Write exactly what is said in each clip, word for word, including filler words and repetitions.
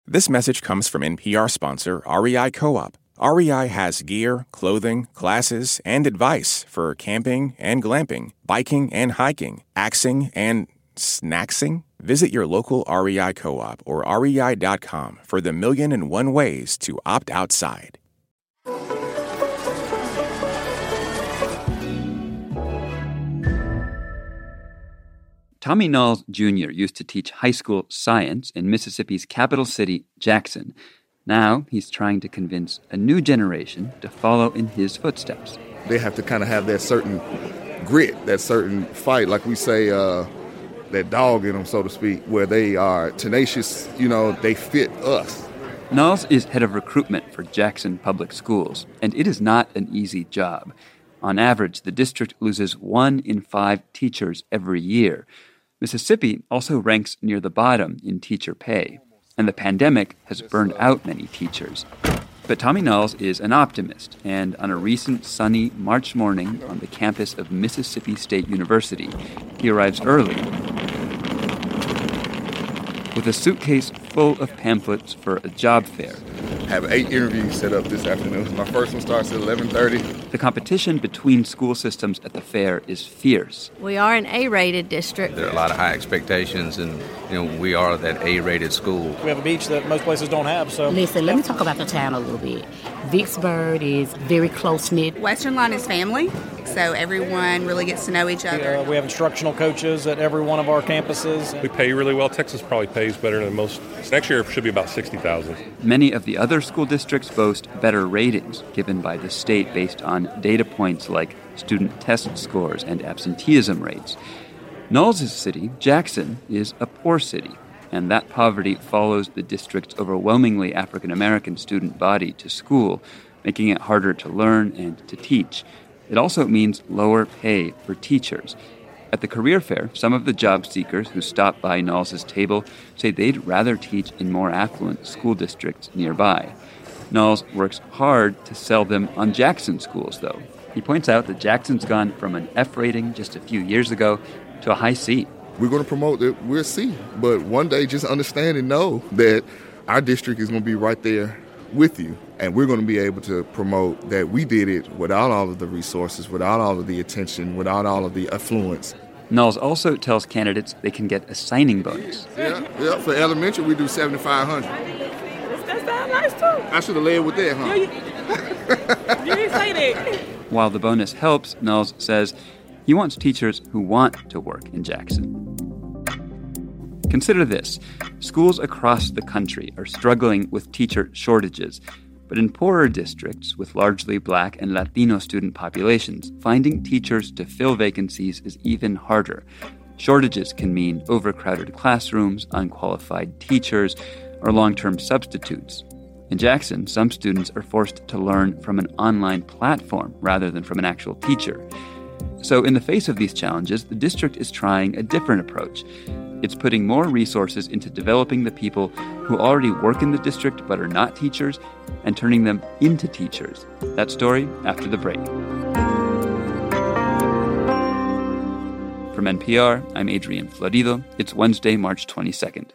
This message comes from N P R sponsor R E I Co-op. R E I has gear, clothing, classes, and advice for camping and glamping, biking and hiking, axing and snacksing. Visit your local R E I Co-op or R E I dot com for the million and one ways to opt outside. Tommy Knowles Junior used to teach high school science in Mississippi's capital city, Jackson. Now he's trying to convince a new generation to follow in his footsteps. They have to kind of have that certain grit, that certain fight, like we say, uh, that dog in them, so to speak, where they are tenacious, you know, they fit us. Knowles is head of recruitment for Jackson Public Schools, and it is not an easy job. On average, the district loses one in five teachers every year. Mississippi also ranks near the bottom in teacher pay, and the pandemic has burned out many teachers. But Tommy Knowles is an optimist, and on a recent sunny March morning on the campus of Mississippi State University, he arrives early with a suitcase full of pamphlets for a job fair. I have eight interviews set up this afternoon. My first one starts at eleven thirty. The competition between school systems at the fair is fierce. We are an A-rated district. There are a lot of high expectations, and you know we are that A-rated school. We have a beach that most places don't have. So listen, let me talk about the town a little bit. Vicksburg is very close-knit. Western Line is family, so everyone really gets to know each other. Uh, we have instructional coaches at every one of our campuses. We pay really well. Texas probably pays better than most. Next year should be about sixty thousand. Many of the other school districts boast better ratings given by the state based on data points like student test scores and absenteeism rates. Knowles' city, Jackson, is a poor city, and that poverty follows the district's overwhelmingly African-American student body to school, making it harder to learn and to teach. It also means lower pay for teachers. At the career fair, some of the job seekers who stop by Knowles' table say they'd rather teach in more affluent school districts nearby. Knowles works hard to sell them on Jackson schools, though. He points out that Jackson's gone from an F rating just a few years ago to a high C. We're going to promote that we're C, but one day just understand and know that our district is going to be right there with you, and we're going to be able to promote that we did it without all of the resources, without all of the attention, without all of the affluence. Knowles also tells candidates they can get a signing bonus. Yeah, yeah. For elementary, we do seventy-five hundred dollars. That sounds nice, too. I should have led with that, huh? You, you didn't say that. While the bonus helps, Knowles says he wants teachers who want to work in Jackson. Consider this. Schools across the country are struggling with teacher shortages, but in poorer districts with largely Black and Latino student populations, finding teachers to fill vacancies is even harder. Shortages can mean overcrowded classrooms, unqualified teachers, or long-term substitutes. In Jackson, some students are forced to learn from an online platform rather than from an actual teacher. So in the face of these challenges, the district is trying a different approach. It's putting more resources into developing the people who already work in the district but are not teachers and turning them into teachers. That story after the break. From N P R, I'm Adrian Florido. It's Wednesday, March twenty-second.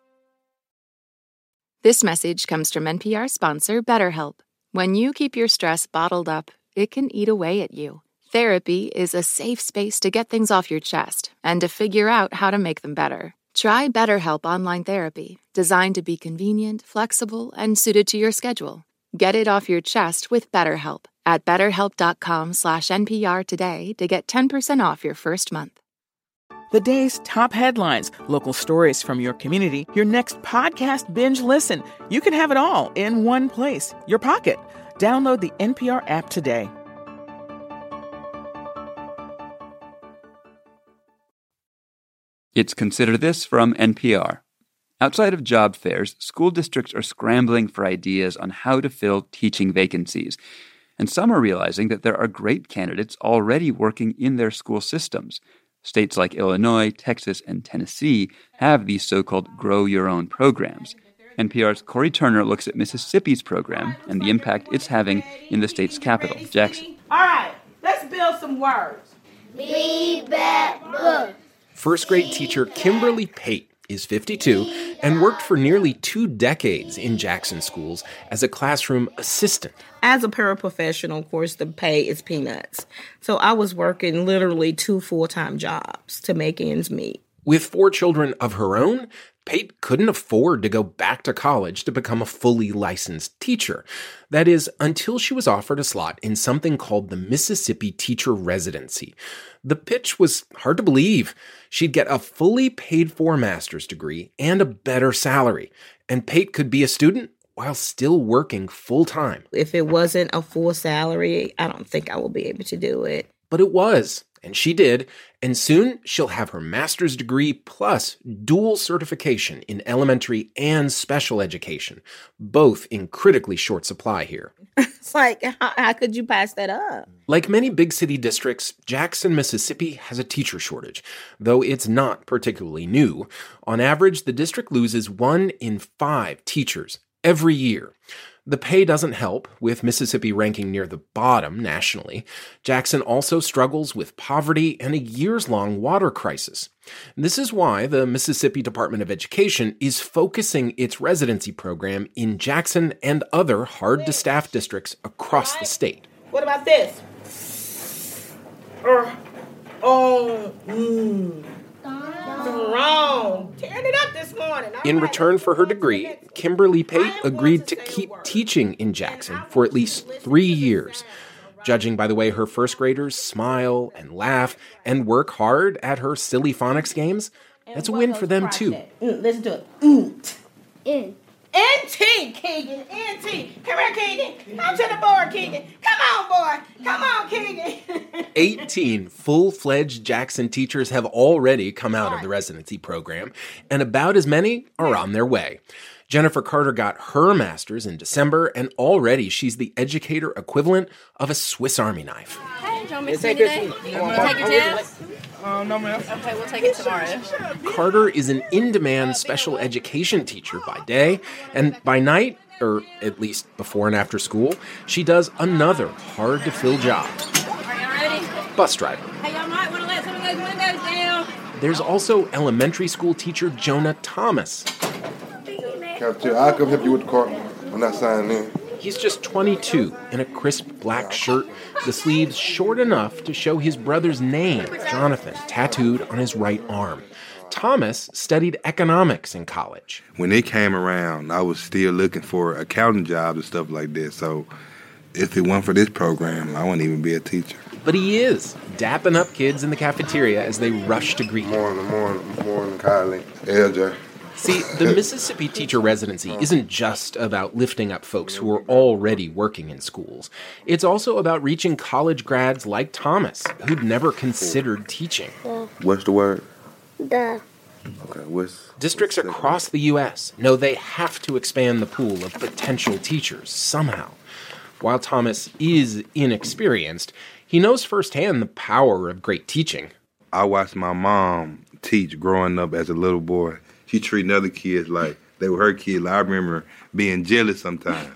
This message comes from N P R sponsor BetterHelp. When you keep your stress bottled up, it can eat away at you. Therapy is a safe space to get things off your chest and to figure out how to make them better. Try BetterHelp Online Therapy, designed to be convenient, flexible, and suited to your schedule. Get it off your chest with BetterHelp at betterhelp.com slash NPR today to get ten percent off your first month. The day's top headlines, local stories from your community, your next podcast binge listen. You can have it all in one place, your pocket. Download the N P R app today. It's Consider This from N P R. Outside of job fairs, school districts are scrambling for ideas on how to fill teaching vacancies. And some are realizing that there are great candidates already working in their school systems. States like Illinois, Texas, and Tennessee have these so-called Grow Your Own programs. N P R's Corey Turner looks at Mississippi's program and the impact it's having in the state's capital, Jackson. All right, let's build some words. Be back, book. First grade teacher Kimberly Pate is fifty-two and worked for nearly two decades in Jackson schools as a classroom assistant. As a paraprofessional, of course, the pay is peanuts. So I was working literally two full-time jobs to make ends meet. With four children of her own, Pate couldn't afford to go back to college to become a fully licensed teacher. That is, until she was offered a slot in something called the Mississippi Teacher Residency. The pitch was hard to believe. She'd get a fully paid-for master's degree and a better salary, and Pate could be a student while still working full-time. If it wasn't a full salary, I don't think I will be able to do it. But it was. And she did, and soon she'll have her master's degree plus dual certification in elementary and special education, both in critically short supply here. It's like, how, how could you pass that up? Like many big city districts, Jackson, Mississippi has a teacher shortage, though it's not particularly new. On average, the district loses one in five teachers every year. The pay doesn't help, with Mississippi ranking near the bottom nationally. Jackson also struggles with poverty and a years-long water crisis. This is why the Mississippi Department of Education is focusing its residency program in Jackson and other hard-to-staff districts across the state. What about this? Uh, oh, mm. Wrong. Tearing it up this morning. All in right, return for her degree, Kimberly Pate agreed to keep teaching in Jackson for at least three years. Judging by the way her first graders smile and laugh and work hard at her silly phonics games, that's a win for them too. Mm, listen to it. Mm. In. N T, Keegan, N T. Come here, Keegan. Come to the board, Keegan. Come on, boy. Come on, Keegan. eighteen full-fledged Jackson teachers have already come out of the residency program, and about as many are on their way. Jennifer Carter got her master's in December, and already she's the educator equivalent of a Swiss Army knife. Hey, do you want me to see today? You want to take your test? Uh, no, ma'am. Okay, we'll take it tomorrow. Carter is an in-demand special education teacher by day, and by night, or at least before and after school, she does another hard-to-fill job. Are you ready? Bus driver. Hey, y'all might want to let some of those windows down. There's also elementary school teacher Jonah Thomas. Captain, I'll come help you with the car. I'm not signing in. He's just twenty-two, in a crisp black shirt, the sleeves short enough to show his brother's name, Jonathan, tattooed on his right arm. Thomas studied economics in college. When it came around, I was still looking for accounting jobs and stuff like that, so if it weren't for this program, I wouldn't even be a teacher. But he is, dapping up kids in the cafeteria as they rush to greet him. Morning, morning, morning, Kylie. L J. See, the Mississippi Teacher Residency isn't just about lifting up folks who are already working in schools. It's also about reaching college grads like Thomas, who'd never considered teaching. What's the word? Duh. Okay, what's... Districts across the U S know they have to expand the pool of potential teachers somehow. While Thomas is inexperienced, he knows firsthand the power of great teaching. I watched my mom teach growing up as a little boy. She treating other kids like they were her kids. I remember being jealous sometimes.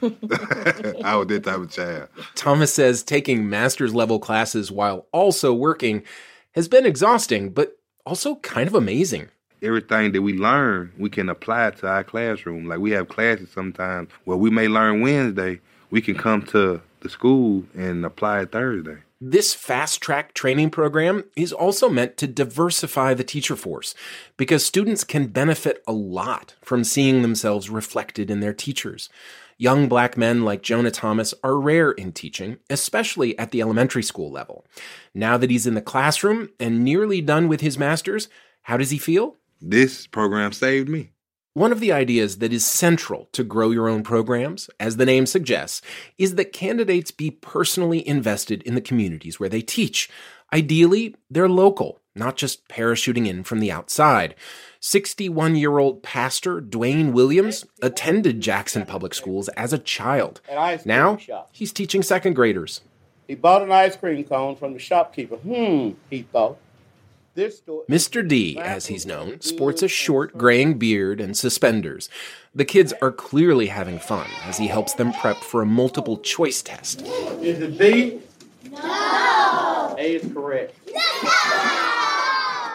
I was that type of child. Thomas says taking master's level classes while also working has been exhausting, but also kind of amazing. Everything that we learn, we can apply to our classroom. Like we have classes sometimes where we may learn Wednesday, we can come to the school and apply it Thursday. This fast-track training program is also meant to diversify the teacher force because students can benefit a lot from seeing themselves reflected in their teachers. Young black men like Jonah Thomas are rare in teaching, especially at the elementary school level. Now that he's in the classroom and nearly done with his master's, how does he feel? This program saved me. One of the ideas that is central to Grow Your Own programs, as the name suggests, is that candidates be personally invested in the communities where they teach. Ideally, they're local, not just parachuting in from the outside. sixty-one-year-old pastor Dwayne Williams attended Jackson Public Schools as a child. Now, he's teaching second graders. He bought an ice cream cone from the shopkeeper. Hmm, he thought. Mister D, as he's known, sports a short graying beard and suspenders. The kids are clearly having fun as he helps them prep for a multiple choice test. Is it B? No. A is correct.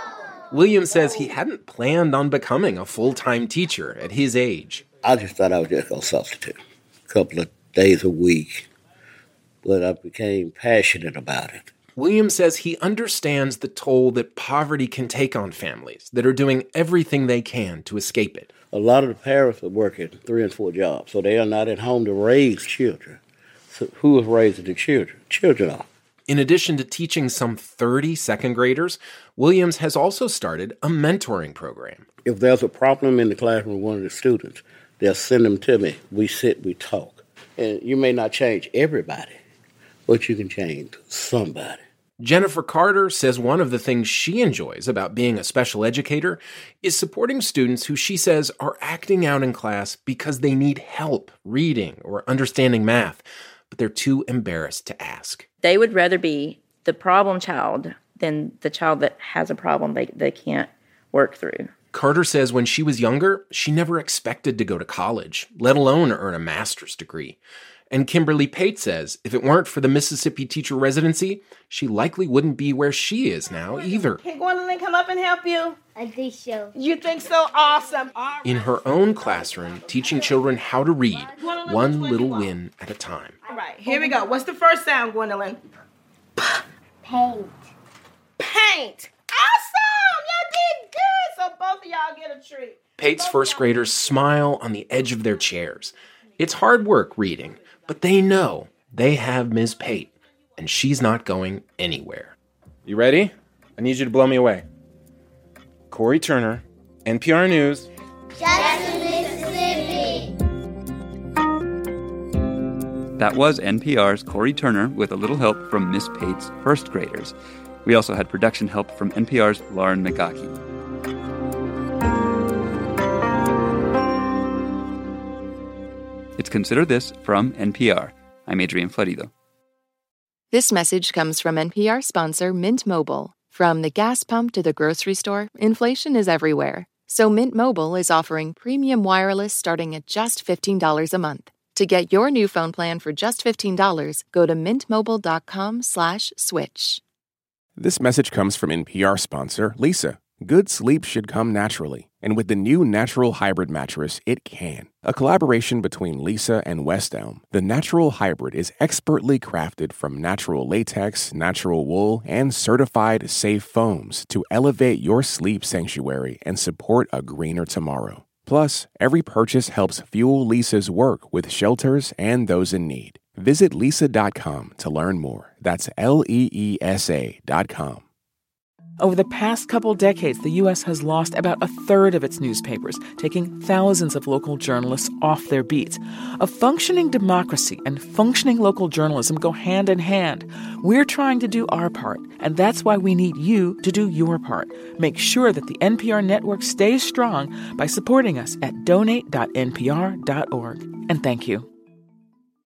Williams says he hadn't planned on becoming a full-time teacher at his age. I just thought I was just going to substitute a couple of days a week, but I became passionate about it. Williams says he understands the toll that poverty can take on families that are doing everything they can to escape it. A lot of the parents are working three and four jobs, so they are not at home to raise children. So who is raising the children? Children are. In addition to teaching some thirty second graders, Williams has also started a mentoring program. If there's a problem in the classroom with one of the students, they'll send them to me. We sit, we talk. And you may not change everybody, but you can change somebody. Jennifer Carter says one of the things she enjoys about being a special educator is supporting students who she says are acting out in class because they need help reading or understanding math, but they're too embarrassed to ask. They would rather be the problem child than the child that has a problem they, they can't work through. Carter says when she was younger, she never expected to go to college, let alone earn a master's degree. And Kimberly Pate says if it weren't for the Mississippi teacher residency, she likely wouldn't be where she is now either. Can Gwendolyn come up and help you? I think so. You think so? Awesome. In her own classroom, teaching children how to read, one little win at a time. All right, here we go. What's the first sound, Gwendolyn? Paint. Paint. Awesome! Y'all did good. So both of y'all get a treat. Pate's first graders smile on the edge of their chairs. It's hard work reading, but they know they have Miz Pate, and she's not going anywhere. You ready? I need you to blow me away. Corey Turner, N P R News. Jackson, Mississippi. That was N P R's Corey Turner with a little help from Miss Pate's first graders. We also had production help from N P R's Lauren McGaughey. It's Consider This from N P R. I'm Adrian Florido. This message comes from N P R sponsor Mint Mobile. From the gas pump to the grocery store, inflation is everywhere. So Mint Mobile is offering premium wireless starting at just fifteen dollars a month. To get your new phone plan for just fifteen dollars, go to mintmobile.com slash switch. This message comes from N P R sponsor Leesa. Good sleep should come naturally, and with the new Natural Hybrid mattress, it can. A collaboration between Leesa and West Elm, the Natural Hybrid is expertly crafted from natural latex, natural wool, and certified safe foams to elevate your sleep sanctuary and support a greener tomorrow. Plus, every purchase helps fuel Leesa's work with shelters and those in need. Visit leesa dot com to learn more. That's L E E S A dot com. Over the past couple decades, the U S has lost about a third of its newspapers, taking thousands of local journalists off their beats. A functioning democracy and functioning local journalism go hand in hand. We're trying to do our part, and that's why we need you to do your part. Make sure that the N P R network stays strong by supporting us at donate dot n p r dot org. And thank you.